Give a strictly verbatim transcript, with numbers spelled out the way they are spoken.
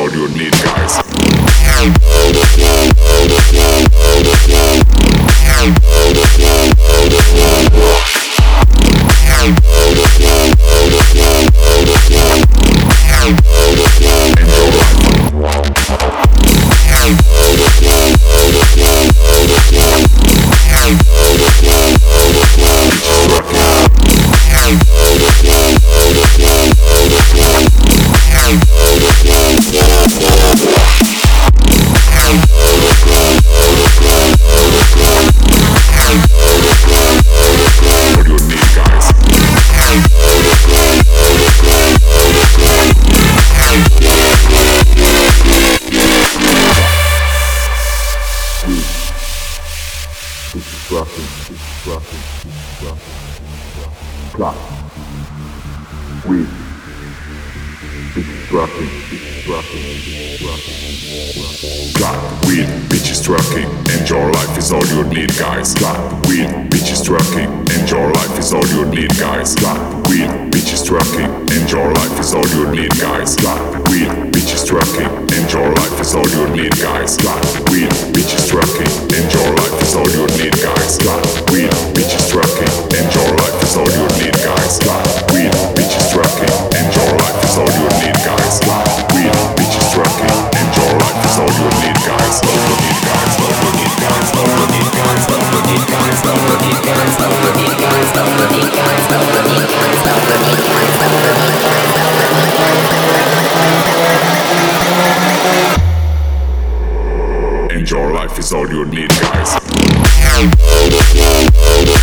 all you need, guys. Weed, bitches rocking, rocking, rocking. Got weed, bitches trucking, and your life is all you need, guys. Got weed, bitches trucking, and your life is all you need, guys. Got weed, bitches trucking, and your life is all you need, guys. Got weed, bitches trucking, and your life is all you need, guys. Got weed, bitches trucking, and your life is all you need, guys. Got weed, bitches trucking, and your life is all you need, guys. Got weed, bitches trucking, and your life is all you need, guys. Got weed, bitches trucking, and your life is all you need, guys. All you need, guys. All you need, guys. All you need, guys. All you need, guys. All you need, guys. All you need, guys. All you need, guys. All you need, guys. All you need, guys. All you need, guys. And your life is all you need, guys.